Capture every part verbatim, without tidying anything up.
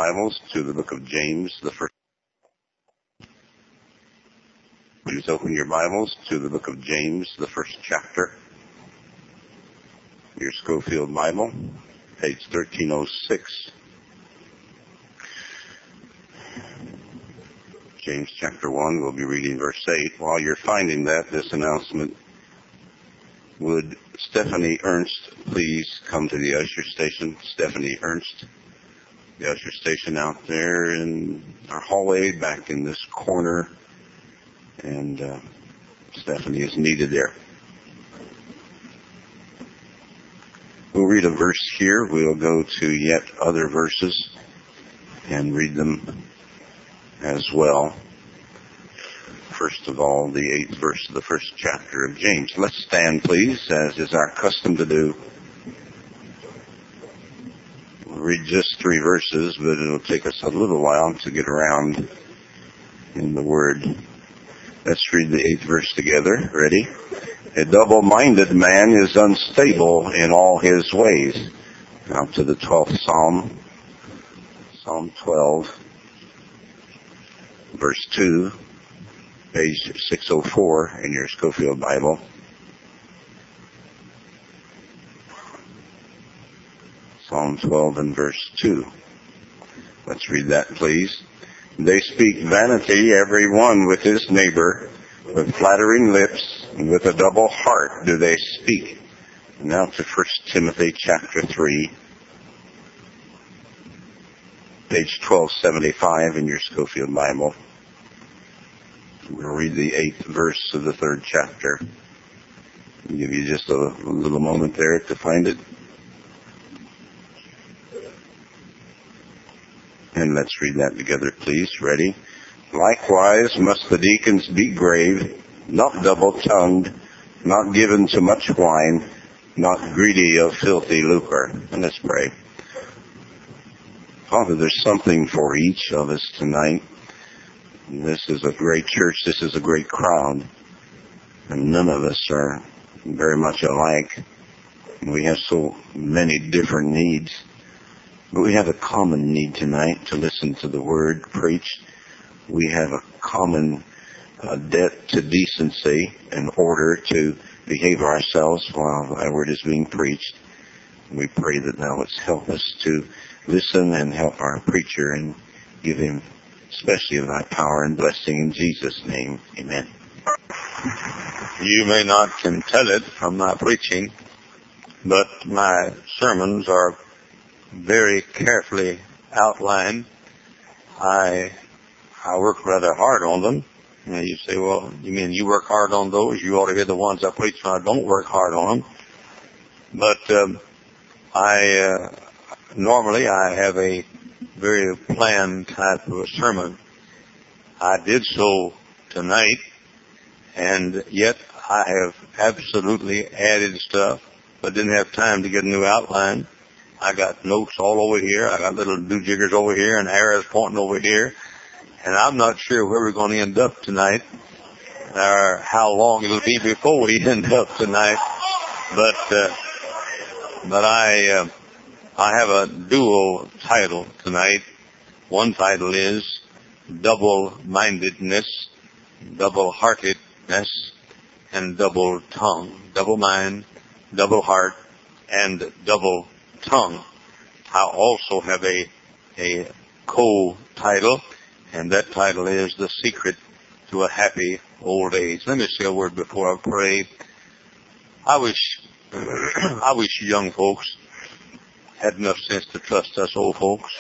Bibles to the book of James, the first. Please open your Bibles to the book of James, the first chapter. Your Schofield Bible, page thirteen oh six. James chapter one, we'll be reading verse eight. While you're finding that, this announcement: would Stephanie Ernst please come to the usher station? Stephanie Ernst, the usher station out there in our hallway, back in this corner. And uh, Stephanie is needed there. We'll read a verse here. We'll go to yet other verses and read them as well. First of all, the eighth verse of the first chapter of James. Let's stand, please, as is our custom to do. We'll read just three verses, but it'll take us a little while to get around in the Word. Let's read the eighth verse together. Ready? A double-minded man is unstable in all his ways. Now to the twelfth Psalm. Psalm twelve, verse two, page six oh four in your Schofield Bible. Psalm twelve and verse two. Let's read that, please. They speak vanity, every one with his neighbor, with flattering lips, and with a double heart do they speak. Now to First Timothy chapter three, page twelve seventy-five in your Schofield Bible. We'll read the eighth verse of the third chapter. I'll give you just a little moment there to find it. And let's read that together, please. Ready? Likewise must the deacons be grave, not double-tongued, not given to much wine, not greedy of filthy lucre. And let's pray. Father, there's something for each of us tonight. This is a great church. This is a great crowd. And none of us are very much alike. We have so many different needs. But we have a common need tonight to listen to the Word preached. We have a common uh, debt to decency in order to behave ourselves while Thy Word is being preached. We pray that Thou wouldst help us to listen and help our preacher and give him especially of Thy power and blessing in Jesus' name. Amen. You may not can tell it from my preaching, but my sermons are very carefully outlined. I I work rather hard on them. And you say, well, you mean you work hard on those? You ought to hear the ones I preach when I don't work hard on them. But um, I uh, normally I have a very planned type of a sermon. I did so tonight, and yet I have absolutely added stuff, but didn't have time to get a new outline. I got notes all over here. I got little do-jiggers over here and arrows pointing over here. And I'm not sure where we're going to end up tonight or how long it'll be before we end up tonight. But uh, but I uh, I have a dual title tonight. One title is Double-Mindedness, Double-Heartedness, and Double Tongue. Double mind, double heart, and double tongue. I also have a a co-title, and that title is The Secret to a Happy Old Age. Let me say a word before I pray. I wish I wish young folks had enough sense to trust us old folks.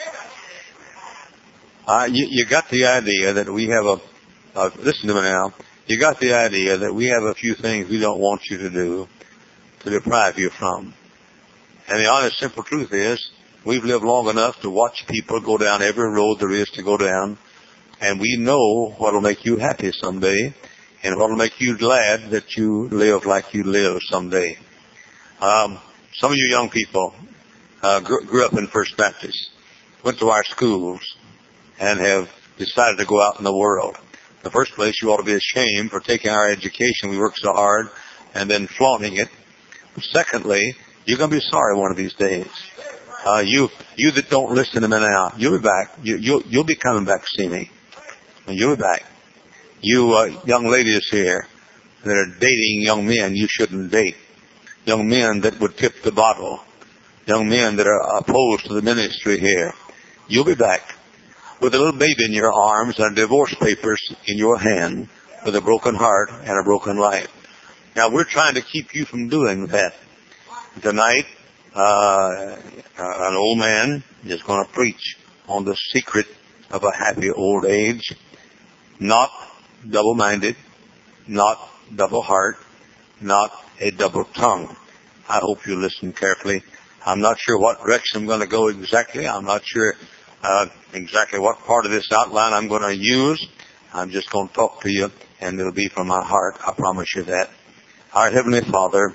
Uh, you, you got the idea that we have a, uh, listen to me now, you got the idea that we have a few things we don't want you to do to deprive you from. And the honest, simple truth is, we've lived long enough to watch people go down every road there is to go down, and we know what will make you happy someday, and what will make you glad that you live like you live someday. Um, some of you young people uh, grew, grew up in First Baptist, went to our schools, and have decided to go out in the world. In the first place, you ought to be ashamed for taking our education. We work so hard, and then flaunting it. Secondly, you're going to be sorry one of these days. Uh, you, you that don't listen to me now, you'll be back. You, you'll, you'll be coming back to see me. And you'll be back. You, uh, young ladies here that are dating young men you shouldn't date. Young men that would tip the bottle. Young men that are opposed to the ministry here. You'll be back with a little baby in your arms and divorce papers in your hand with a broken heart and a broken life. Now, we're trying to keep you from doing that. Tonight, uh, an old man is going to preach on the secret of a happy old age. Not double-minded, not double-heart, not a double tongue. I hope you listen carefully. I'm not sure what direction I'm going to go exactly. I'm not sure uh, exactly what part of this outline I'm going to use. I'm just going to talk to you, and it'll be from my heart. I promise you that. Our Heavenly Father,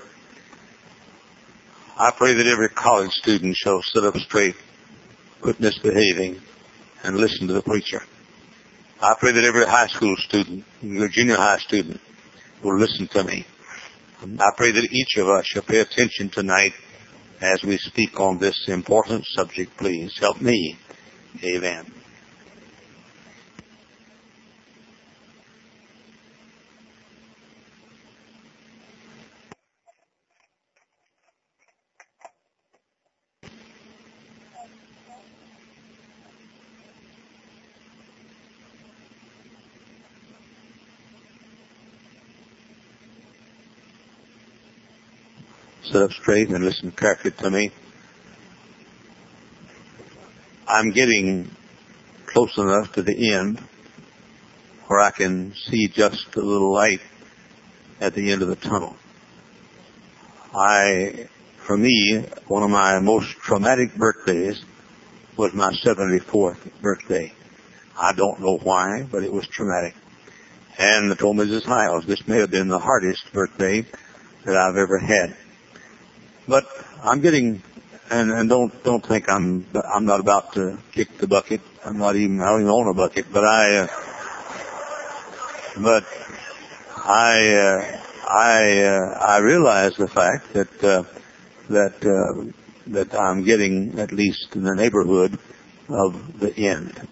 I pray that every college student shall sit up straight, quit misbehaving, and listen to the preacher. I pray that every high school student, your junior high student, will listen to me. I pray that each of us shall pay attention tonight as we speak on this important subject. Please help me. Amen. Sit up straight and listen carefully to me. I'm getting close enough to the end where I can see just a little light at the end of the tunnel. I, for me, one of my most traumatic birthdays was my seventy-fourth birthday. I don't know why, but it was traumatic. And I told Missus Hiles, this may have been the hardest birthday that I've ever had. But I'm getting, and, and don't don't think I'm I'm not about to kick the bucket. I'm not even I don't even own a bucket. But I, uh, but I uh, I uh, I realize the fact that uh, that uh, that I'm getting at least in the neighborhood of the end.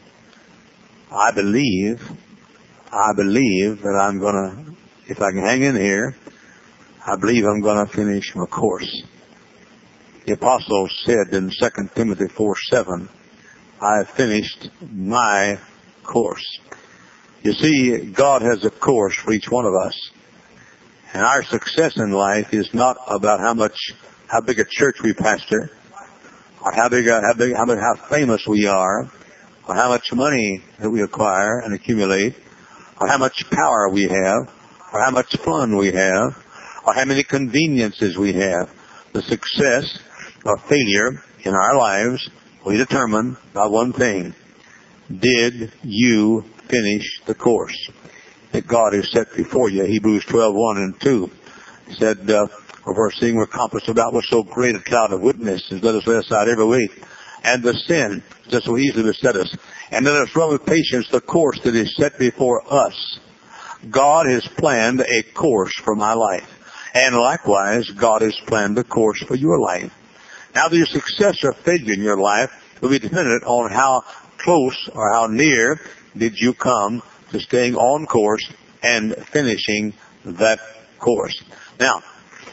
I believe I believe that I'm gonna, if I can hang in here, I believe I'm gonna finish my course. The apostle said in Second Timothy four seven, I have finished my course. You see, God has a course for each one of us. And our success in life is not about how much, how big a church we pastor, or how big, how big, how, how famous we are, or how much money that we acquire and accumulate, or how much power we have, or how much fun we have, or how many conveniences we have. The success or failure in our lives will be determined by one thing. Did you finish the course that God has set before you? Hebrews twelve one and two said, uh, for seeing we're compassed about with so great a cloud of witnesses, let us lay aside every weight and the sin that so easily beset us, and let us run with patience the course that is set before us. God has planned a course for my life. And likewise, God has planned a course for your life. Now, the success or failure in your life will be dependent on how close or how near did you come to staying on course and finishing that course. Now,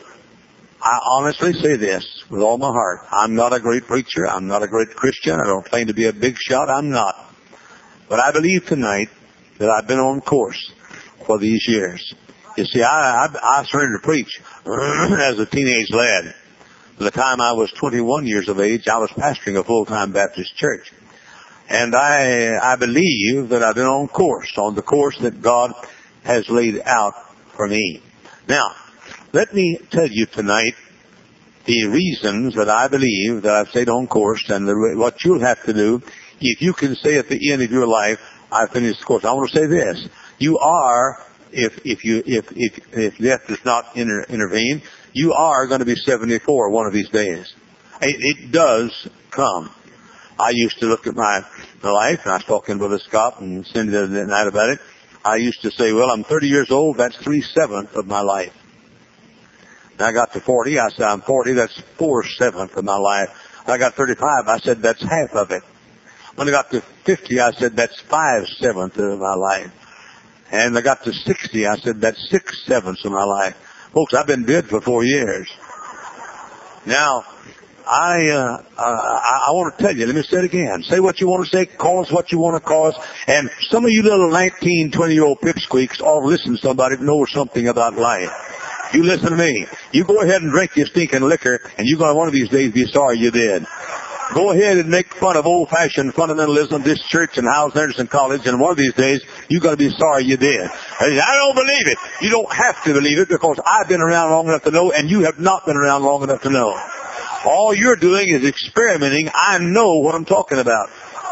I honestly say this with all my heart. I'm not a great preacher. I'm not a great Christian. I don't claim to be a big shot. I'm not. But I believe tonight that I've been on course for these years. You see, I, I, I started to preach as a teenage lad. By the time I was twenty-one years of age, I was pastoring a full-time Baptist church. And I, I believe that I've been on course, on the course that God has laid out for me. Now, let me tell you tonight the reasons that I believe that I've stayed on course, and the, what you'll have to do if you can say at the end of your life, I finished the course. I want to say this. You are, if, if you, if, if, if death does not inter, intervene, you are going to be seventy-four one of these days. It, it does come. I used to look at my, my life, and I was talking to Brother Scott and Cindy the other night about it. I used to say, well, I'm thirty years old, that's three-sevenths of my life. And I got to forty, I said, I'm forty, that's four-sevenths of my life. I got thirty-five, I said, that's half of it. When I got to fifty, I said, that's five-sevenths of my life. And I got to sixty, I said, that's six-sevenths of my life. Folks, I've been dead for four years. Now, I, uh, uh, I, I want to tell you, let me say it again. Say what you want to say, call us what you want to call us. And some of you little nineteen, twenty-year-old pipsqueaks ought to listen to somebody that knows something about life. You listen to me. You go ahead and drink your stinking liquor, and you're going to one of these days be sorry you did. Go ahead and make fun of old-fashioned fundamentalism, this church and Howes Anderson College, and one of these days you're going to be sorry you did. And I don't believe it. You don't have to believe it because I've been around long enough to know, and you have not been around long enough to know. All you're doing is experimenting. I know what I'm talking about.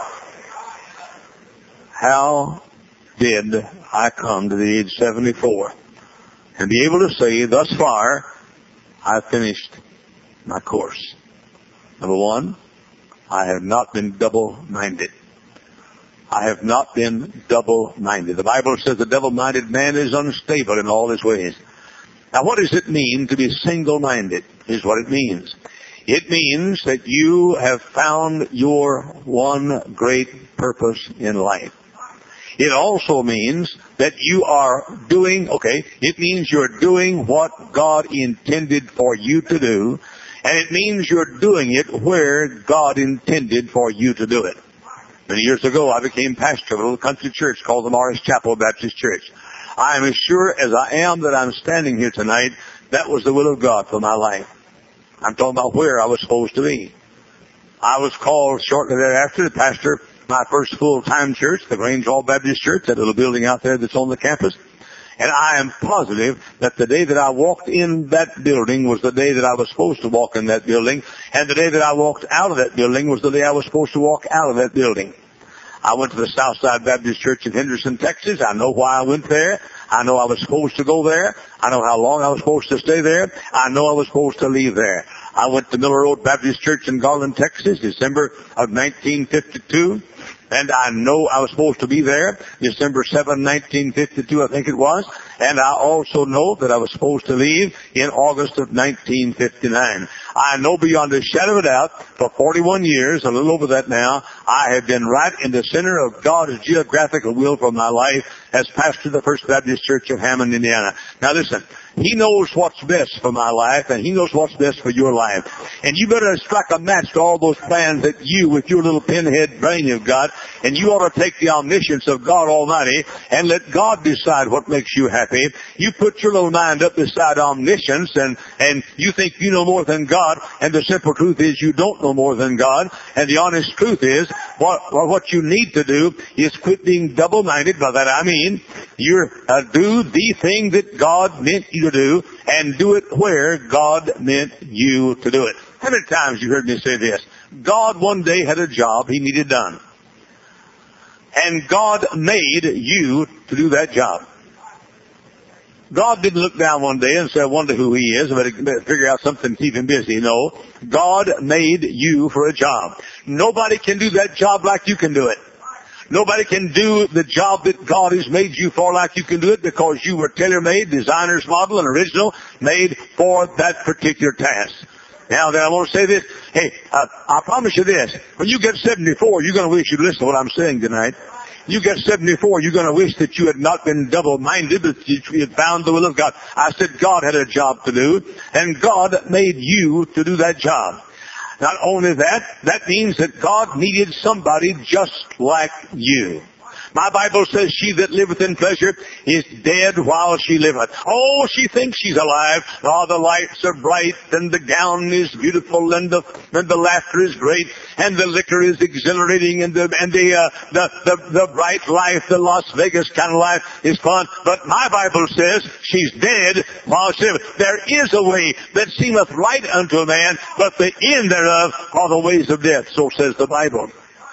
How did I come to the age seventy-four and be able to say, thus far, I've finished my course? Number one, I have not been double-minded. I have not been double-minded. The Bible says the double-minded man is unstable in all his ways. Now, what does it mean to be single-minded? Here's what it means. It means that you have found your one great purpose in life. It also means that you are doing, okay, it means you're doing what God intended for you to do, and it means you're doing it where God intended for you to do it. Many years ago, I became pastor of a little country church called the Morris Chapel Baptist Church. I am as sure as I am that I'm standing here tonight, that was the will of God for my life. I'm talking about where I was supposed to be. I was called shortly thereafter to pastor my first full-time church, the Grange Hall Baptist Church, that little building out there that's on the campus. And I am positive that the day that I walked in that building was the day that I was supposed to walk in that building, and the day that I walked out of that building was the day I was supposed to walk out of that building. I went to the Southside Baptist Church in Henderson, Texas. I know why I went there. I know I was supposed to go there. I know how long I was supposed to stay there. I know I was supposed to leave there. I went to Miller Road Baptist Church in Garland, Texas, December of nineteen fifty-two. And I know I was supposed to be there December seventh, nineteen fifty-two, I think it was. And I also know that I was supposed to leave in August of nineteen fifty-nine. I know beyond a shadow of a doubt, for forty-one years, a little over that now, I have been right in the center of God's geographical will for my life as pastor of the First Baptist Church of Hammond, Indiana. Now listen, He knows what's best for my life, and He knows what's best for your life. And you better strike a match to all those plans that you, with your little pinhead brain you've got, and you ought to take the omniscience of God Almighty and let God decide what makes you happy. You put your little mind up beside omniscience, and, and you think you know more than God, and the simple truth is you don't know more than God. And the honest truth is, what, what you need to do is quit being double-minded. By that I mean, you uh, do the thing that God meant you to do, and do it where God meant you to do it. How many times you heard me say this? God one day had a job He needed done. And God made you to do that job. God didn't look down one day and say, I wonder who He is. I better figure out something to keep Him busy. No. God made you for a job. Nobody can do that job like you can do it. Nobody can do the job that God has made you for like you can do it, because you were tailor-made, designer's model, and original, made for that particular task. Now, then I want to say this. Hey, uh, I promise you this. When you get seventy-four, you're going to wish you'd listen to what I'm saying tonight. You get seventy-four, you're going to wish that you had not been double-minded, but you had found the will of God. I said God had a job to do, and God made you to do that job. Not only that, that means that God needed somebody just like you. My Bible says, she that liveth in pleasure is dead while she liveth. Oh, she thinks she's alive. Oh, the lights are bright, and the gown is beautiful, and the and the laughter is great, and the liquor is exhilarating, and the and the uh, the, the the bright life, the Las Vegas kind of life is fun. But my Bible says she's dead while she liveth. There is a way that seemeth right unto a man, but the end thereof are the ways of death. So says the Bible.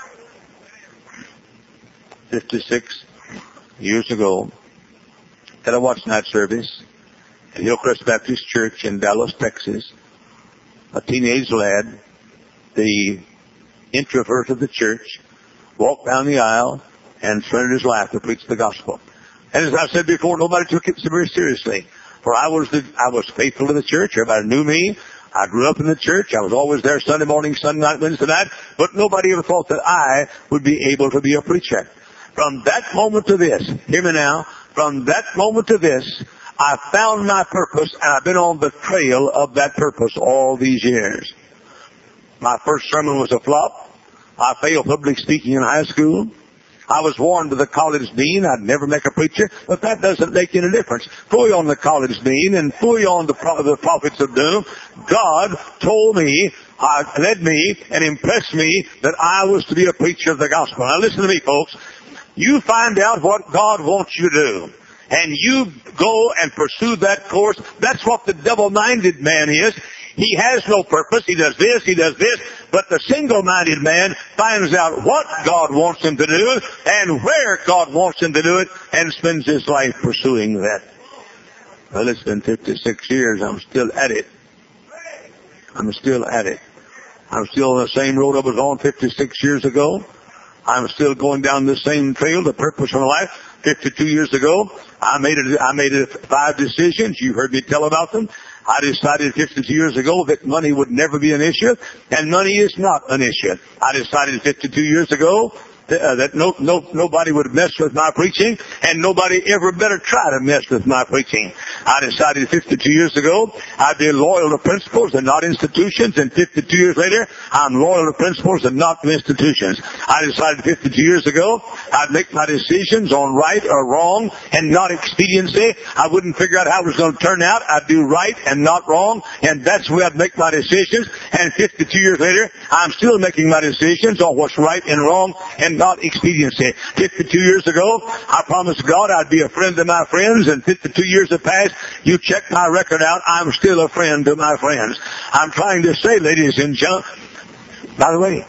fifty-six years ago, at a watch night service at Hillcrest Baptist Church in Dallas, Texas, a teenage lad, the introvert of the church, walked down the aisle and surrendered his life to preach the gospel. And as I've said before, nobody took it very seriously. For I was the, I was faithful to the church. Everybody knew me. I grew up in the church. I was always there Sunday morning, Sunday night, Wednesday night, but nobody ever thought that I would be able to be a preacher. From that moment to this, hear me now, from that moment to this, I found my purpose, and I've been on the trail of that purpose all these years. My first sermon was a flop. I failed public speaking in high school. I was warned by the college dean I'd never make a preacher, but that doesn't make any difference. Fully on the college dean and fully on the, pro- the prophets of doom, God told me, uh, led me, and impressed me that I was to be a preacher of the gospel. Now listen to me, folks. You find out what God wants you to do, and you go and pursue that course. That's what the double-minded man is. He has no purpose. He does this, he does this. But the single-minded man finds out what God wants him to do and where God wants him to do it and spends his life pursuing that. Well, it's been fifty-six years. I'm still at it. I'm still at it. I'm still on the same road I was on fifty-six years ago. I'm still going down the same trail, the purpose of my life. fifty-two years ago, I made it, I made it five decisions. You heard me tell about them. I decided fifty-two years ago that money would never be an issue, and money is not an issue. I decided fifty-two years ago that, uh, that no, no, nobody would mess with my preaching, and nobody ever better try to mess with my preaching. I decided fifty-two years ago I'd be loyal to principles and not institutions, and fifty-two years later, I'm loyal to principles and not to institutions. I decided fifty-two years ago I'd make my decisions on right or wrong and not expediency. I wouldn't figure out how it was going to turn out. I'd do right and not wrong, and that's where I'd make my decisions. And fifty-two years later, I'm still making my decisions on what's right and wrong and not expediency. fifty-two years ago, I promised God I'd be a friend to my friends, and fifty-two years have passed. You check my record out, I'm still a friend to my friends. I'm trying to say, ladies and gentlemen, by the way,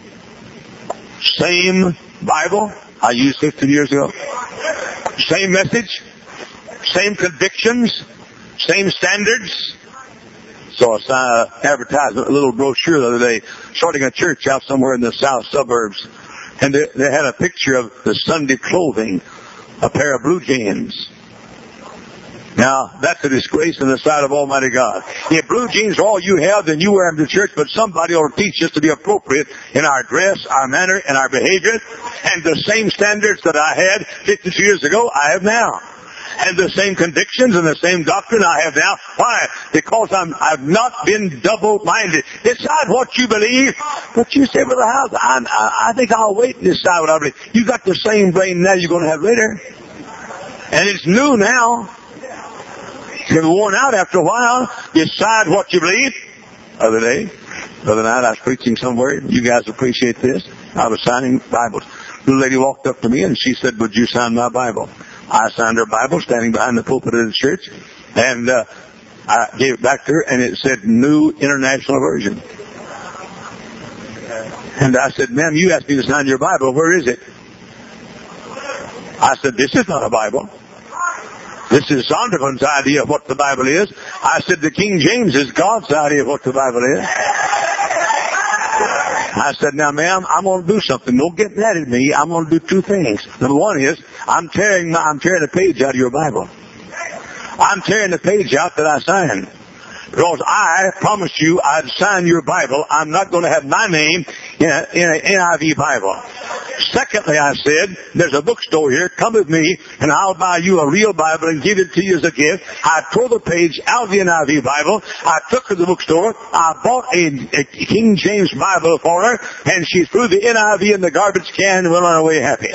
same Bible I used fifty years ago, same message, same convictions, same standards. So I saw an advertisement, a little brochure the other day, starting a church out somewhere in the south suburbs. And they, they had a picture of the Sunday clothing, a pair of blue jeans. Now, that's a disgrace in the sight of Almighty God. If blue jeans are all you have, then you wear them to church, but somebody ought to teach us to be appropriate in our dress, our manner, and our behavior. And the same standards that I had fifty-two years ago, I have now. And the same convictions and the same doctrine I have now. Why? Because I'm, I've not been double-minded. Decide what you believe. But you say, Brother House, I'm, I, I think I'll wait and decide what I believe. You got the same brain now you're going to have later. And it's new now. It's going to be worn out after a while. Decide what you believe. Other day, the other night I was preaching somewhere. You guys appreciate this. I was signing Bibles. The lady walked up to me and she said, would you sign my Bible? I signed her Bible standing behind the pulpit of the church, and uh, I gave it back to her, and it said New International Version. And I said, ma'am, you asked me to sign your Bible. Where is it? I said, this is not a Bible. This is Zondervan's idea of what the Bible is. I said, the King James is God's idea of what the Bible is. I said, now, ma'am, I'm going to do something. Don't get mad at me. I'm going to do two things. Number one is, I'm tearing, my, I'm tearing a page out of your Bible. I'm tearing the page out that I signed. Because I promised you I'd sign your Bible. I'm not going to have my name in an N I V Bible. Secondly, I said, there's a bookstore here. Come with me, and I'll buy you a real Bible and give it to you as a gift. I tore the page out of the N I V Bible. I took her to the bookstore. I bought a, a King James Bible for her, and she threw the N I V in the garbage can and went on her way happy.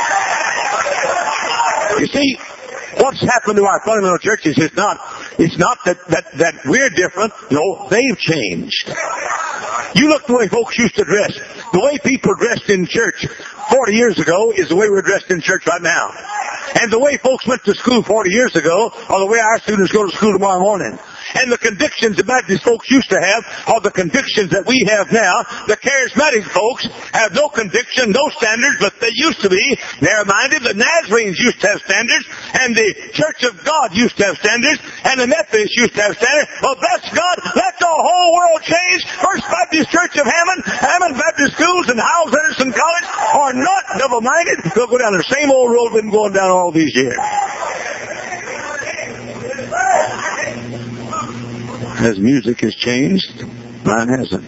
You see, what's happened to our fundamental churches is not, it's not that, that, that we're different. No, they've changed. You look the way folks used to dress. The way people dressed in church forty years ago is the way we're dressed in church right now. And the way folks went to school forty years ago are the way our students go to school tomorrow morning. And the convictions the Baptist folks used to have are the convictions that we have now. The charismatic folks have no conviction, no standards, but they used to be narrow-minded. The Nazarenes used to have standards, and the Church of God used to have standards, and the Methodists used to have standards. Well, bless God, let the whole world change. First Baptist Church of Hammond, Hammond Baptist Schools, and Howells Anderson College are not double-minded. They'll go down the same old road we've been going down all these years. As music has changed, mine hasn't.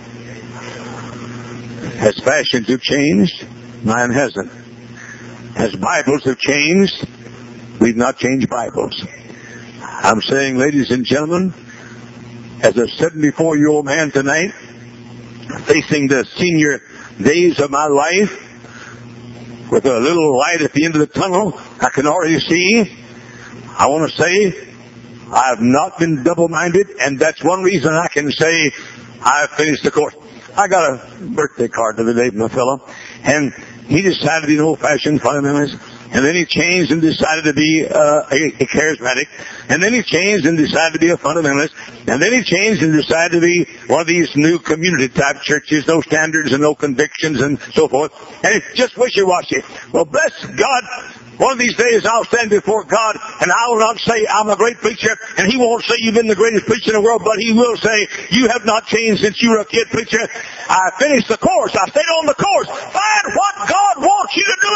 As fashions have changed, mine hasn't. As Bibles have changed, we've not changed Bibles. I'm saying, ladies and gentlemen, as a seventy-four-year-old man tonight, facing the senior days of my life, with a little light at the end of the tunnel I can already see, I want to say I have not been double-minded, and that's one reason I can say I've finished the course. I got a birthday card the other day from a fellow, and he decided to be an old-fashioned fundamentalist, and then he changed and decided to be uh, a, a charismatic, and then he changed and decided to be a fundamentalist, and then he changed and decided to be one of these new community-type churches, no standards and no convictions and so forth, and it's just wishy-washy. Well, bless God, one of these days I'll stand before God, and I will not say I'm a great preacher, and He won't say you've been the greatest preacher in the world, but He will say you have not changed since you were a kid preacher. I finished the course. I stayed on the course. Find what God wants you to do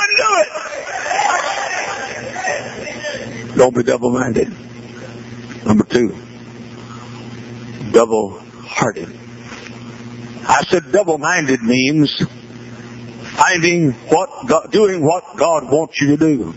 and do it. Don't be double-minded. Number two, double-hearted. I said double-minded means finding what God, doing what God wants you to do,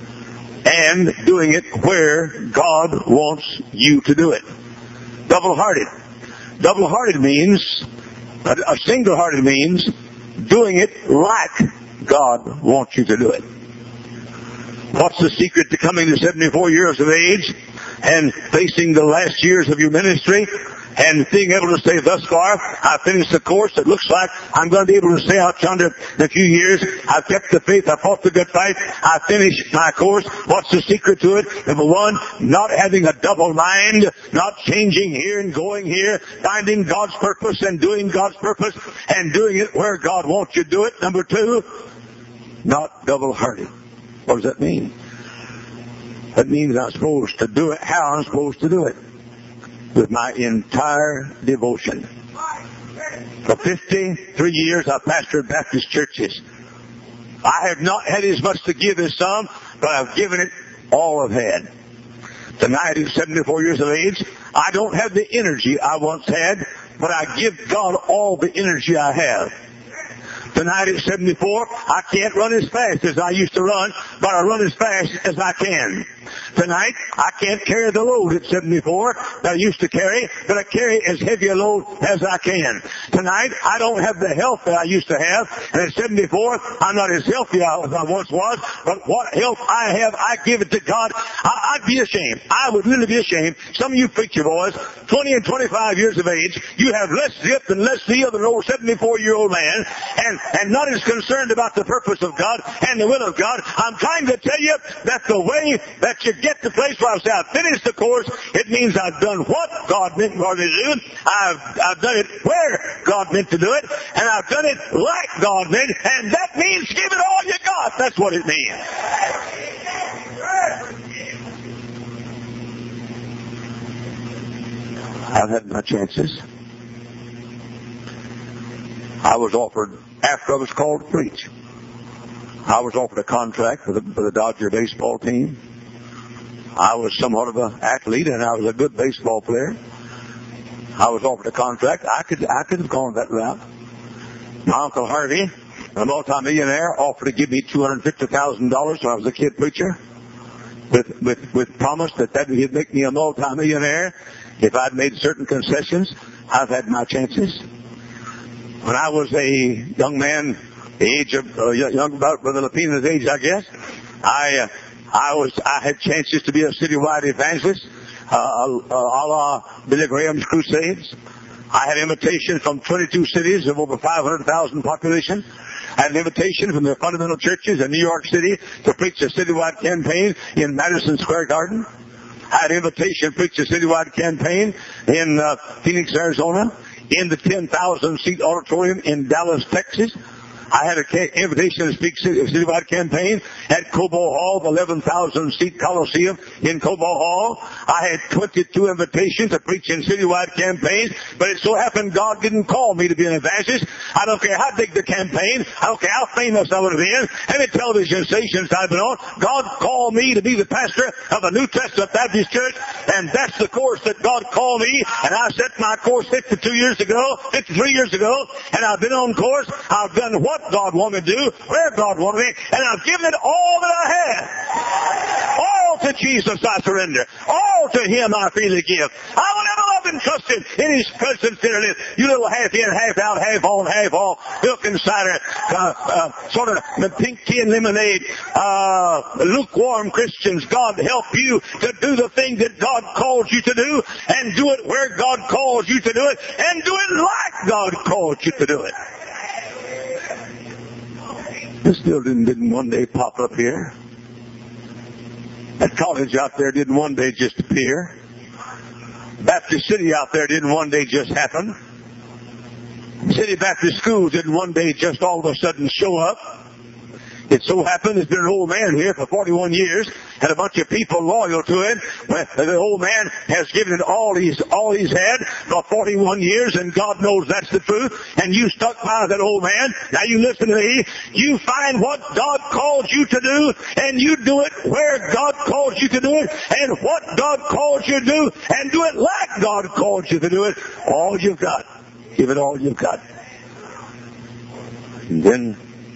and doing it where God wants you to do it. Double-hearted. Double-hearted means, a single-hearted means doing it like God wants you to do it. What's the secret to coming to seventy-four years of age and facing the last years of your ministry and being able to say, thus far, I finished the course. It looks like I'm going to be able to say out yonder in a few years, I've kept the faith, I fought the good fight, I finished my course. What's the secret to it? Number one, not having a double mind, not changing here and going here, finding God's purpose and doing God's purpose and doing it where God wants you to do it. Number two, not double-hearted. What does that mean? That means I'm supposed to do it how I'm supposed to do it. With my entire devotion. For fifty-three years I've pastored Baptist churches. I have not had as much to give as some, but I've given it all I've had. Tonight at seventy-four years of age, I don't have the energy I once had, but I give God all the energy I have. Tonight at seventy-four, I can't run as fast as I used to run, but I run as fast as I can. Tonight, I can't carry the load at seventy-four that I used to carry, but I carry as heavy a load as I can. Tonight, I don't have the health that I used to have, and at seventy-four, I'm not as healthy as I once was, but what health I have, I give it to God. I, I'd be ashamed. I would really be ashamed. Some of you preacher boys, twenty and twenty-five years of age, you have less zip and less zeal than an old seventy-four-year-old man, and, and not as concerned about the purpose of God and the will of God. I'm trying to tell you that the way that you get to the place where I say I've finished the course, it means I've done what God meant for me to do. I've, I've done it where God meant to do it, and I've done it like God meant, and that means give it all you got. That's what it means. I've had my chances. I was offered, after I was called to preach, I was offered a contract for the, for the Dodger baseball team. I was somewhat of an athlete, and I was a good baseball player. I was offered a contract. I could I could have gone that route. My Uncle Harvey, a multimillionaire, offered to give me two hundred fifty thousand dollars when I was a kid preacher, with, with, with promise that, that he'd make me a multimillionaire if I'd made certain concessions. I've had my chances. When I was a young man, the age of, uh, young, about Brother Lapina's age, I guess, I... Uh, I was, I had chances to be a citywide evangelist, uh, uh, a la Billy Graham's crusades. I had invitation from twenty-two cities of over five hundred thousand population. I had an invitation from the fundamental churches in New York City to preach a citywide campaign in Madison Square Garden. I had an invitation to preach a citywide campaign in uh, Phoenix, Arizona, in the ten thousand seat auditorium in Dallas, Texas. I had an invitation to speak city, citywide campaign at Cobo Hall, the eleven thousand seat Coliseum in Cobo Hall. I had twenty-two invitations to preach in citywide campaigns, but it so happened God didn't call me to be an evangelist. I don't care how big the campaign. I don't care how famous I would have been, how many television stations I've been on. God called me to be the pastor of a New Testament Baptist church, and that's the course that God called me. And I set my course fifty-two years ago, fifty-three years ago, and I've been on course. I've done what God wanted to do, where God wanted me, and I've given it all that I have. All to Jesus I surrender. All to Him I freely give. I will never love and trust Him in His presence. You little half in, half out, half on, half off, milk and cider, uh, uh, sort of pink tea and lemonade, uh, lukewarm Christians. God help you to do the thing that God called you to do, and do it where God calls you to do it, and do it like God called you to do it. This building didn't one day pop up here. That college out there didn't one day just appear. Baptist City out there didn't one day just happen. City Baptist School didn't one day just all of a sudden show up. It so happened there's been an old man here for forty-one years, and a bunch of people loyal to him. The old man has given it all he's all he's had for forty-one years, and God knows that's the truth. And you stuck by that old man. Now you listen to me. You find what God called you to do, and you do it where God called you to do it, and what God called you to do, and do it like God called you to do it. All you've got. Give it all you've got. And then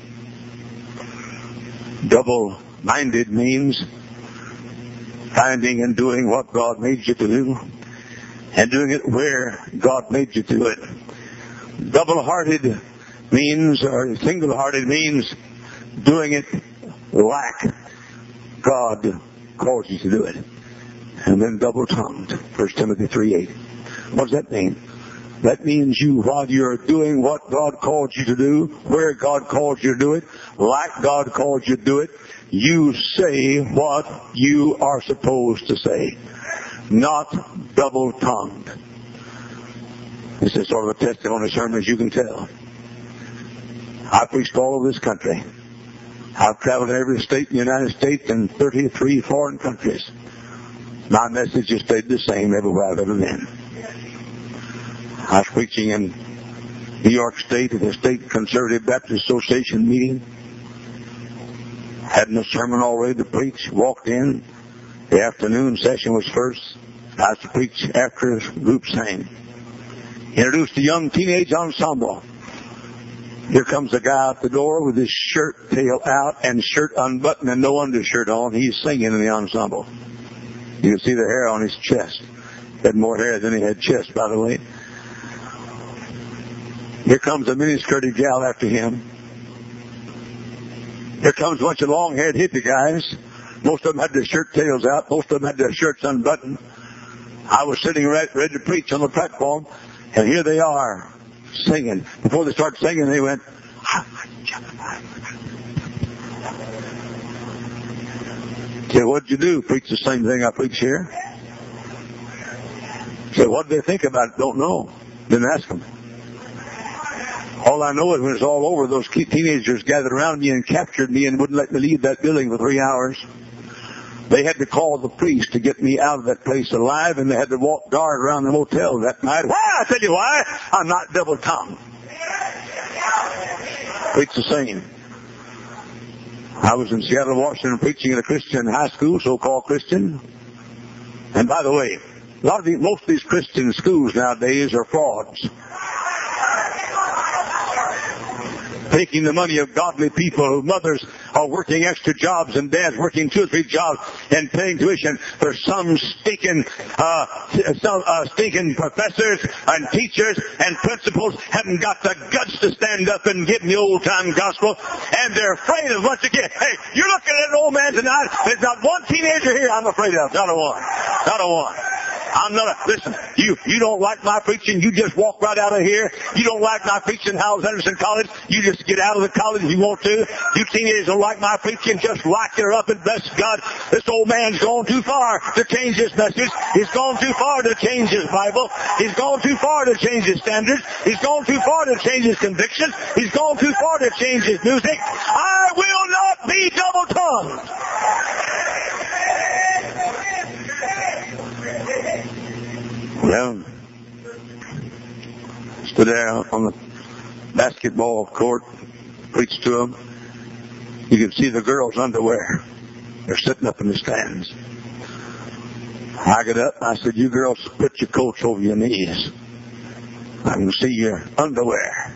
double-minded means finding and doing what God made you to do, and doing it where God made you to do it. Double-hearted means, or single-hearted means, doing it like God called you to do it. And then double-tongued, First Timothy three eight. What does that mean? That means you, while you're doing what God called you to do, where God called you to do it, like God called you to do it, you say what you are supposed to say. Not double-tongued. This is sort of a testimony sermon, as you can tell. I preached all over this country. I've traveled in every state in the United States and thirty-three foreign countries. My message has stayed the same everywhere I've ever been. I was preaching in New York State at the State Conservative Baptist Association meeting. Hadn't a sermon all ready to preach. Walked in. The afternoon session was first. I was to preach after the group sang. Introduced a young teenage ensemble. Here comes a guy out the door with his shirt tail out and shirt unbuttoned and no undershirt on. He's singing in the ensemble. You can see the hair on his chest. He had more hair than he had chest, by the way. Here comes a mini-skirted gal after him. Here comes a bunch of long-haired hippie guys. Most of them had their shirt tails out. Most of them had their shirts unbuttoned. I was sitting ready, ready to preach on the platform, and here they are singing. Before they started singing, they went, "Okay, what'd you do? Preach the same thing I preach here?" Said, "What did they think about it? Don't know. Didn't ask them." All I know is when it's all over, those teenagers gathered around me and captured me and wouldn't let me leave that building for three hours. They had to call the police to get me out of that place alive, and they had to walk guard around the motel that night. Why? I tell you why. I'm not double-tongued. Preach the same. I was in Seattle, Washington, preaching in a Christian high school, so-called Christian. And by the way, a lot of these, most of these Christian schools nowadays are frauds. Taking the money of godly people whose mothers are working extra jobs and dads working two or three jobs and paying tuition for some stinking, uh, some uh, stinking professors and teachers and principals haven't got the guts to stand up and give the old-time gospel, and they're afraid of what you get. Hey, you're looking at an old man tonight. There's not one teenager here I'm afraid of. Not a one. Not a one. I'm not a, listen, you, you don't like my preaching, you just walk right out of here. You don't like my preaching, Howells Anderson College, you just get out of the college if you want to. You teenagers don't like my preaching, just lock it up and bless God. This old man's gone too far to change his message. He's gone too far to change his Bible. He's gone too far to change his standards. He's gone too far to change his convictions. He's gone too far to change his music. I will not be double-tongued. Well, stood there on the basketball court, preached to them. You could see the girls' underwear. They're sitting up in the stands. I got up and I said, you girls put your coats over your knees. I can see your underwear.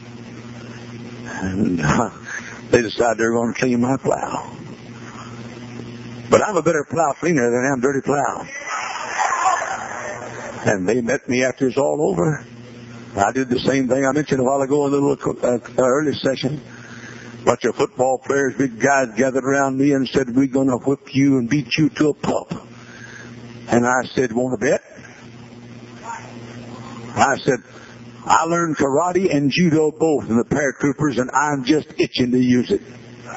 And uh, they decided they were going to clean my plow. But I'm a better plow cleaner than I am dirty plow. And they met me after it's all over. I did the same thing I mentioned a while ago in the little uh, early session. A bunch of football players, big guys gathered around me and said, we're going to whip you and beat you to a pulp. And I said, want to bet? I said, I learned karate and judo both in the paratroopers, and I'm just itching to use it.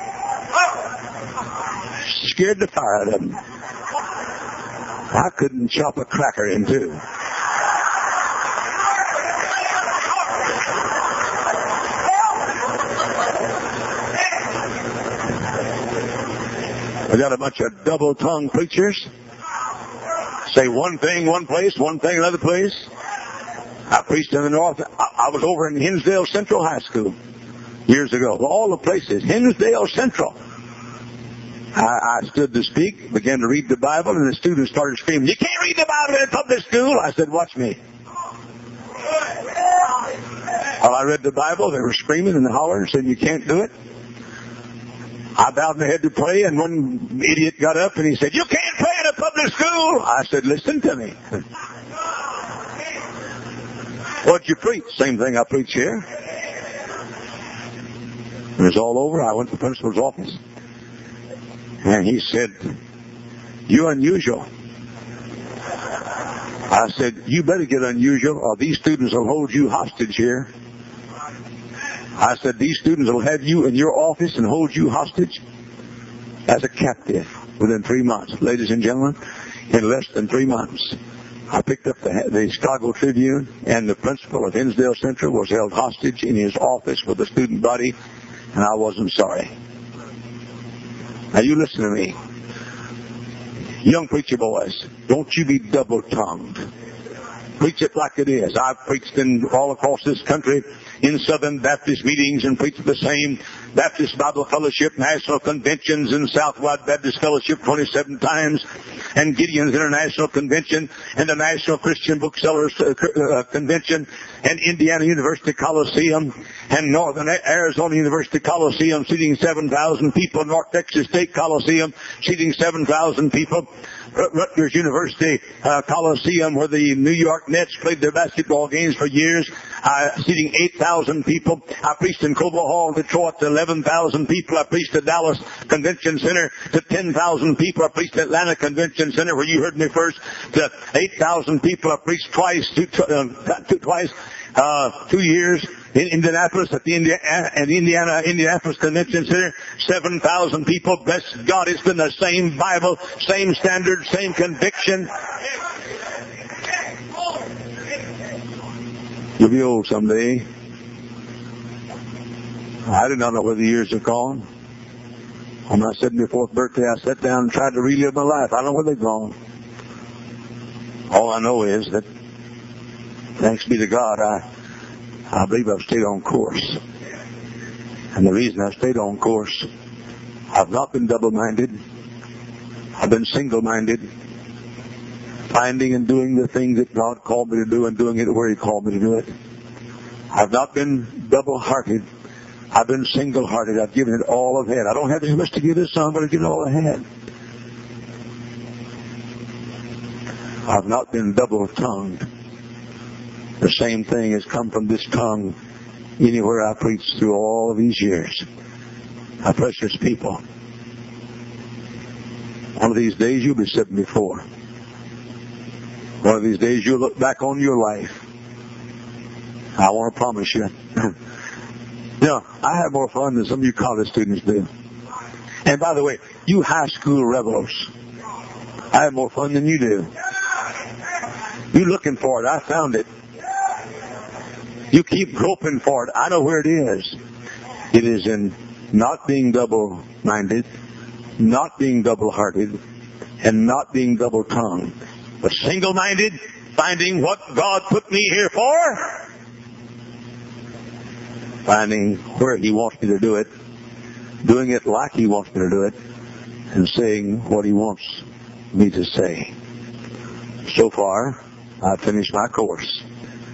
Scared the fire out of them. I couldn't chop a cracker in two. I got a bunch of double-tongued preachers. Say one thing one place, one thing another place. I preached in the north. I, I was over in Hinsdale Central High School years ago. All the places. Hinsdale Central. I, I stood to speak, began to read the Bible, and the students started screaming, you can't read the Bible in public school. I said, watch me. While I read the Bible, they were screaming and hollering and said, you can't do it. I bowed my head to pray, and one idiot got up and he said, you can't pray in a public school. I said, listen to me. What'd you preach? Same thing I preach here. When it was all over, I went to the principal's office. And he said, you're unusual. I said, you better get unusual or these students will hold you hostage here. I said, these students will have you in your office and hold you hostage as a captive within three months. Ladies and gentlemen, in less than three months, I picked up the, the Chicago Tribune, and the principal of Hinsdale Central was held hostage in his office with the student body, and I wasn't sorry. Now you listen to me. Young preacher boys, don't you be double-tongued. Preach it like it is. I've preached in all across this country in Southern Baptist meetings and preached the same Baptist Bible Fellowship National Conventions and Southwide Baptist Fellowship twenty-seven times, and Gideon's International Convention, and the National Christian Booksellers uh, uh, Convention, and Indiana University Coliseum, and Northern Arizona University Coliseum seating seven thousand people, North Texas State Coliseum seating seven thousand people, Rutgers University uh, Coliseum where the New York Nets played their basketball games for years, uh, seating eight thousand people. I preached in Cobo Hall, Detroit, to eleven thousand people. I preached at Dallas Convention Center to ten thousand people. I preached at Atlanta Convention Center, where you heard me first, to eight thousand people. I preached twice, two, uh, two, twice, uh, two years in Indianapolis at the Indiana, at Indiana Indianapolis Convention Center, seven thousand people. Bless God, it's been the same Bible, same standard, same conviction. You'll be old someday. I do not know where the years have gone. On my seventy-fourth birthday, I sat down and tried to relive my life. I don't know where they've gone. All I know is that, thanks be to God, I I believe I've stayed on course. And the reason I've stayed on course, I've not been double-minded. I've been single-minded. Finding and doing the things that God called me to do and doing it where He called me to do it. I've not been double-hearted. I've been single-hearted. I've given it all I've had. I don't have as much to give this son, but I've given it all I had. I've not been double-tongued. The same thing has come from this tongue anywhere I preached through all of these years. My precious people, one of these days you'll be sitting before One of these days you'll look back on your life. I want to promise you. You know, I have more fun than some of you college students do. And by the way, you high school rebels, I have more fun than you do. You're looking for it. I found it. You keep groping for it. I know where it is. It is in not being double-minded, not being double-hearted, and not being double-tongued, but single-minded, finding what God put me here for, finding where He wants me to do it, doing it like He wants me to do it, and saying what He wants me to say. So far, I've finished my course.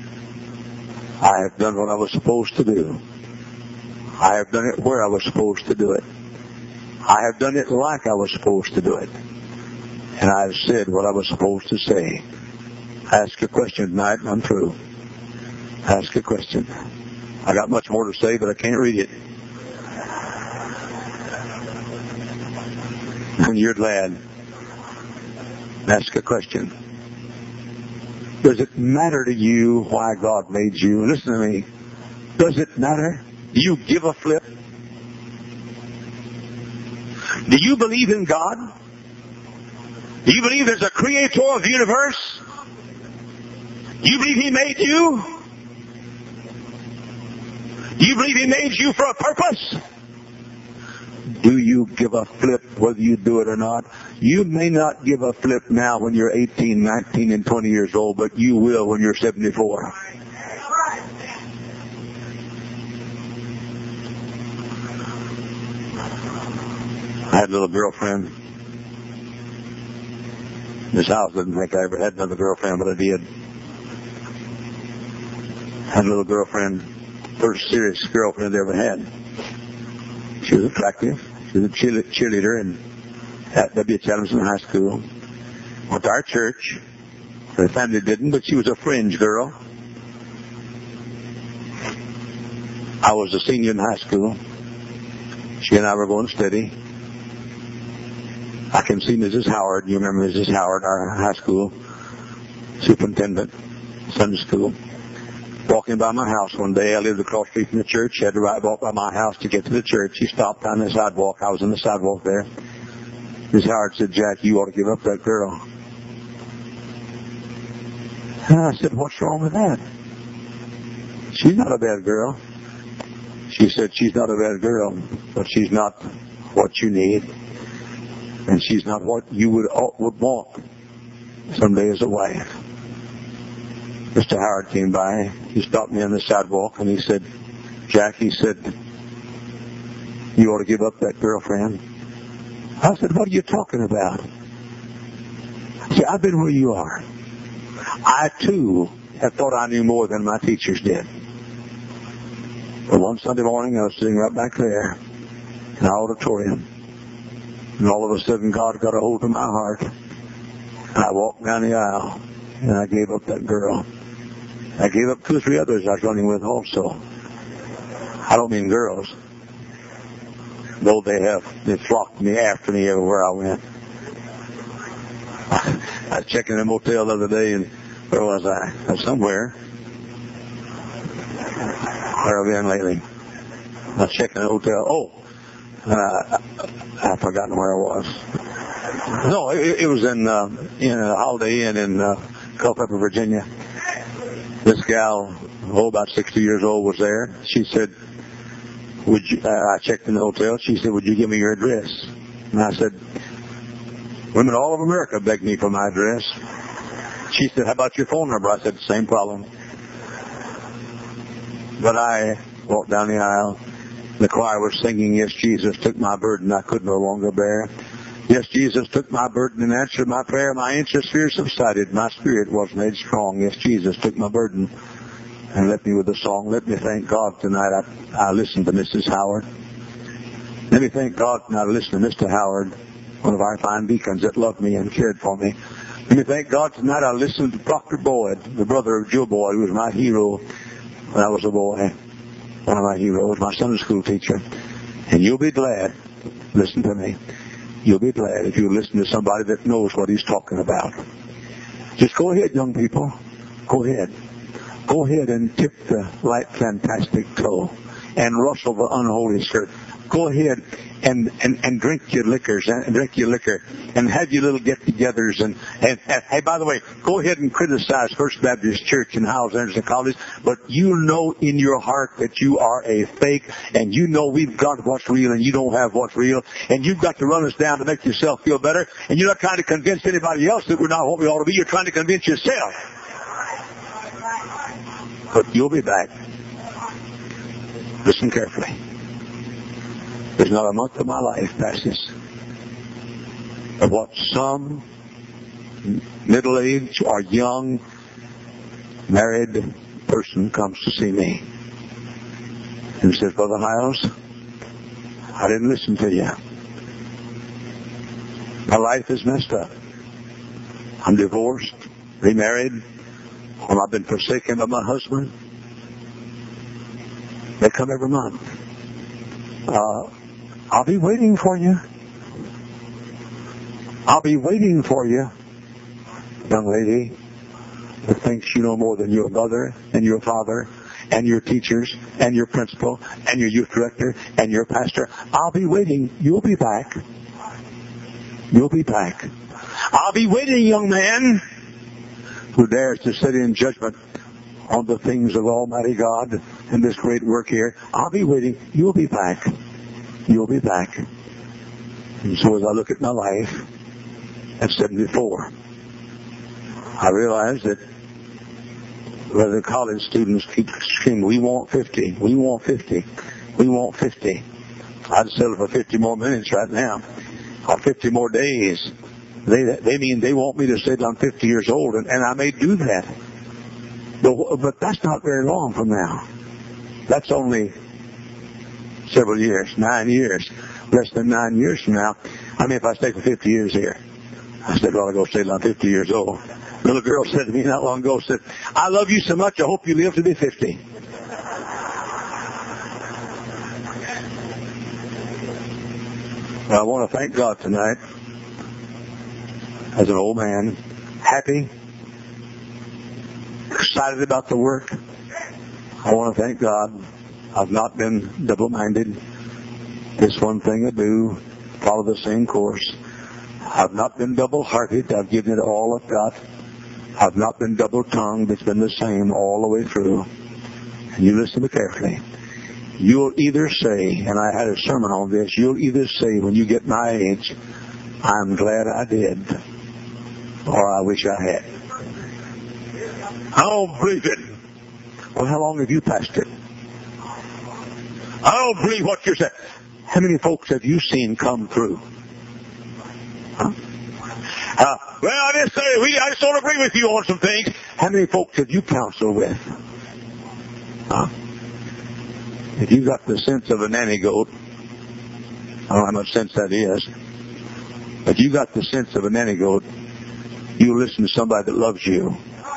I have done what I was supposed to do. I have done it where I was supposed to do it. I have done it like I was supposed to do it. And I have said what I was supposed to say. Ask a question tonight and I'm through. Ask a question. I got much more to say, but I can't read it. And you're glad. Ask a question. Does it matter to you why God made you? Listen to me. Does it matter? Do you give a flip? Do you believe in God? Do you believe there's a creator of the universe? Do you believe He made you? Do you believe He made you for a purpose? Do you give a flip whether you do it or not? You may not give a flip now when you're eighteen, nineteen, and twenty years old, but you will when you're seventy-four. I had a little girlfriend. This house didn't think I ever had another girlfriend, but I did. I had a little girlfriend, first serious girlfriend I ever had. She was attractive. She was a cheerleader in, at W H Adamson High School. Went to our church. Her family didn't, but she was a fringe girl. I was a senior in high school. She and I were going steady. I can see Missus Howard. You remember Missus Howard, our high school superintendent, Sunday school. Walking by my house one day. I lived across the street from the church. She had to ride walk by my house to get to the church. She stopped on the sidewalk. I was on the sidewalk there. Miss Howard said, "Jack, you ought to give up that girl." And I said, "What's wrong with that?" "She's not a bad girl." She said, "She's not a bad girl, but she's not what you need. And she's not what you would, would want someday as a wife." Mister Howard came by. He stopped me on the sidewalk and he said, "Jack," he said, "you ought to give up that girlfriend." I said, "What are you talking about?" See, I've been where you are. I, too, have thought I knew more than my teachers did. But one Sunday morning, I was sitting right back there in our auditorium. And all of a sudden, God got a hold of my heart. And I walked down the aisle, and I gave up that girl. I gave up two or three others I was running with also. I don't mean girls. Though they have, they flocked me after me everywhere I went. I was checking in a motel the other day, and where was I? I was somewhere. Where have I been lately? I was checking in a hotel. Oh, uh, I've forgotten where I was. No, it, it was in uh, in a Holiday Inn in uh, Culpeper, Virginia. This gal, oh, about sixty years old, was there. She said, "Would you?" Uh, I checked in the hotel. She said, "Would you give me your address?" And I said, "Women all over America begged me for my address." She said, "How about your phone number?" I said, "Same problem." But I walked down the aisle. The choir was singing, "Yes, Jesus took my burden I could no longer bear. Yes, Jesus took my burden and answered my prayer. My anxious fear subsided. My spirit was made strong. Yes, Jesus took my burden and left me with a song." Let me thank God tonight. I, I listened to Missus Howard. Let me thank God tonight. I listened to Mister Howard, one of our fine deacons that loved me and cared for me. Let me thank God tonight. I listened to Doctor Boyd, the brother of Joe Boyd, who was my hero when I was a boy. One of my heroes, my Sunday school teacher. And you'll be glad, listen to me, you'll be glad if you listen to somebody that knows what he's talking about. Just go ahead, young people. Go ahead. Go ahead and tip the light fantastic toe and rustle the unholy skirt. Go ahead and, and, and drink your liquors and drink your liquor and have your little get-togethers. And, and, and hey, by the way, go ahead and criticize First Baptist Church and Howells Anderson College, but you know in your heart that you are a fake, and you know we've got what's real and you don't have what's real, and you've got to run us down to make yourself feel better, and you're not trying to convince anybody else that we're not what we ought to be. You're trying to convince yourself. But you'll be back. Listen carefully. There's not a month of my life passes of what some middle-aged or young married person comes to see me and says, Brother Hiles, I didn't listen to you. My life is messed up. I'm divorced, remarried, or I've been forsaken by my husband. They come every month. Uh, I'll be waiting for you. I'll be waiting for you, young lady that thinks you know more than your mother and your father and your teachers and your principal and your youth director and your pastor. I'll be waiting. You'll be back. You'll be back. I'll be waiting, young man who dares to sit in judgment on the things of Almighty God and this great work here. I'll be waiting. You'll be back. You'll be back. And so as I look at my life at seventy-four, I realize that whether the college students keep screaming, we want fifty, we want fifty, we want fifty. I'd settle for fifty more minutes right now, or fifty more days. They they mean they want me to say that I'm fifty years old, and, and I may do that. But, but that's not very long from now. That's only several years, nine years, less than nine years from now. I mean, if I stay for fifty years here, I said, well, I'll go say I'm fifty years old. A little girl said to me not long ago, said, I love you so much, I hope you live to be fifty. Well, I want to thank God tonight as an old man, happy, excited about the work. I want to thank God I've not been double-minded. This one thing I do, follow the same course. I've not been double-hearted. I've given it all I've got. I've not been double-tongued. It's been the same all the way through. And you listen to me carefully. You'll either say, and I had a sermon on this, you'll either say when you get my age, I'm glad I did, or I wish I had. I don't believe it. Well, how long have you pastored? I don't believe what you're saying. How many folks have you seen come through? Huh? Uh, well, I just say, we, I just don't agree with you on some things. How many folks have you counseled with? Huh? If you got the sense of a nanny goat, I don't know how much sense that is, but you got the sense of a nanny goat, you listen to somebody that loves you,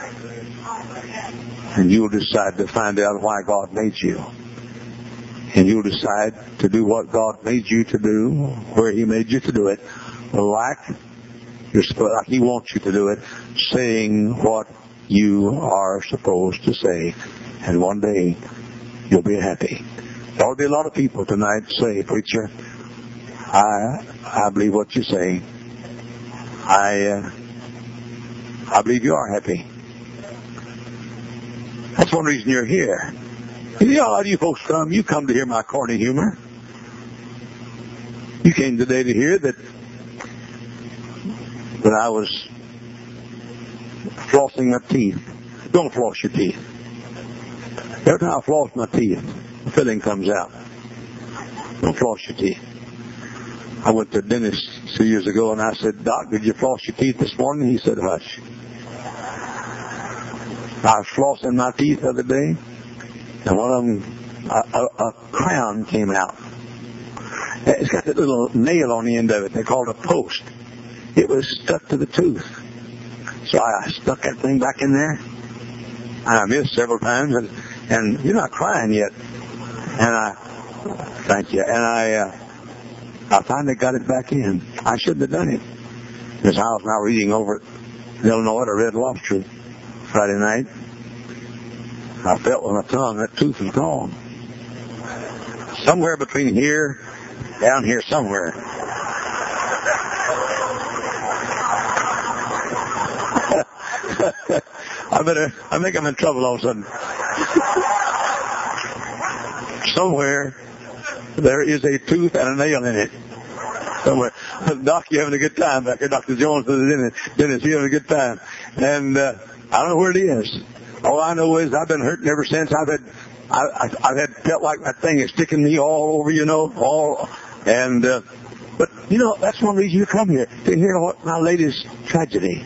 and you'll decide to find out why God made you. And you'll decide to do what God made you to do, where He made you to do it, like, you're, like He wants you to do it, saying what you are supposed to say. And one day, you'll be happy. There'll be a lot of people tonight say, Preacher, I I believe what you say. I uh, I believe you are happy. That's one reason you're here. You know how you folks come? You come to hear my corny humor. You came today to hear that that I was flossing my teeth. Don't floss your teeth. Every time I floss my teeth, the filling comes out. Don't floss your teeth. I went to the dentist two years ago and I said, Doc, did you floss your teeth this morning? He said, hush. I was flossing my teeth the other day, and one of them, a, a, a crown came out. It's got that little nail on the end of it. They call it a post. It was stuck to the tooth. So I stuck that thing back in there. And I missed several times, and, and you're not crying yet. And I, thank you. And I, uh, I finally got it back in. I shouldn't have done it. Because I was now reading over it. in Illinois at a Red Lobster Friday night. I felt with my tongue that tooth was gone. Somewhere between here, down here somewhere. I better, I think I'm in trouble all of a sudden. Somewhere there is a tooth and a nail in it. Somewhere. Doc, you having a good time back there. Doctor Jones is Dennis, you having a good time. And uh, I don't know where it is. All I know is I've been hurting ever since. I've had, I, I, I've had felt like that thing is sticking me all over, you know, all. And uh, but you know that's one reason you come here, to hear what my latest tragedy.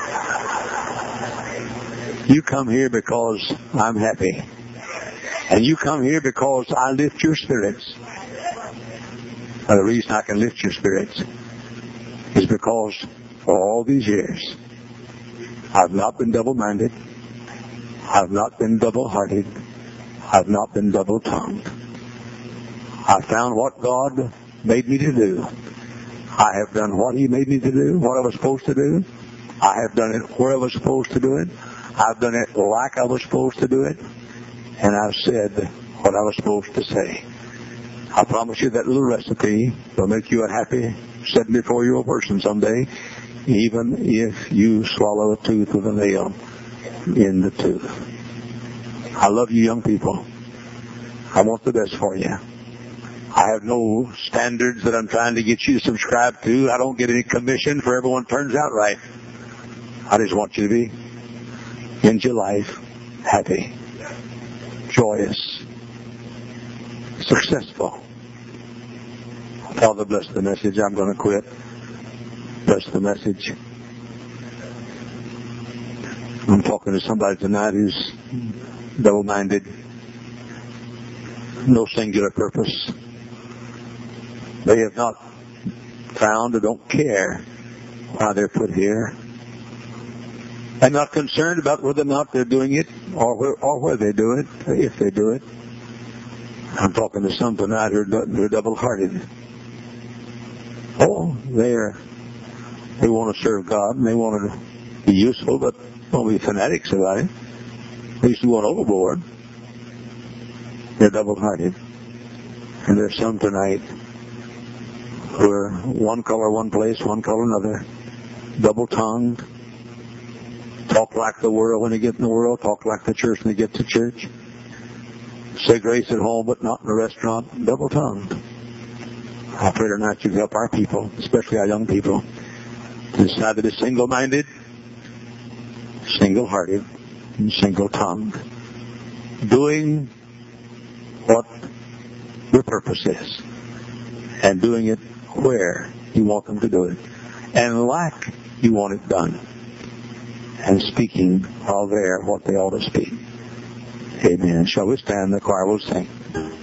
You come here because I'm happy. And you come here because I lift your spirits. And the reason I can lift your spirits is because for all these years, I've not been double-minded. I've not been double-hearted. I've not been double-tongued. I found what God made me to do. I have done what He made me to do, what I was supposed to do. I have done it where I was supposed to do it. I've done it like I was supposed to do it. And I've said what I was supposed to say. I promise you that little recipe will make you a happy, sitting before you a person someday, even if you swallow a tooth with a nail in the tooth. I love you young people. I want the best for you. I have no standards that I'm trying to get you to subscribe to. I don't get any commission for everyone turns out right. I just want you to be in your life happy, joyous, successful. Father, bless the message. I'm going to quit. Bless the message. I'm talking to somebody tonight who's double-minded, no singular purpose. They have not found or don't care why they're put here. I'm not concerned about whether or not they're doing it or where, or where they do it, if they do it. I'm talking to some tonight who are, who are double-hearted. Oh, they're, they want to serve God and they want to be useful, but don't be fanatics about it. They used to go overboard. They're double-hearted. And there's some tonight who are one color one place, one color another, double-tongued, talk like the world when they get in the world, talk like the church when they get to church, say grace at home but not in the restaurant, double-tongued. I pray tonight you help our people, especially our young people, to decide to be single-minded, single-hearted, and single-tongued, doing what your purpose is, and doing it where you want them to do it, and like you want it done, and speaking while there what they ought to speak. Amen. Shall we stand? The choir will sing.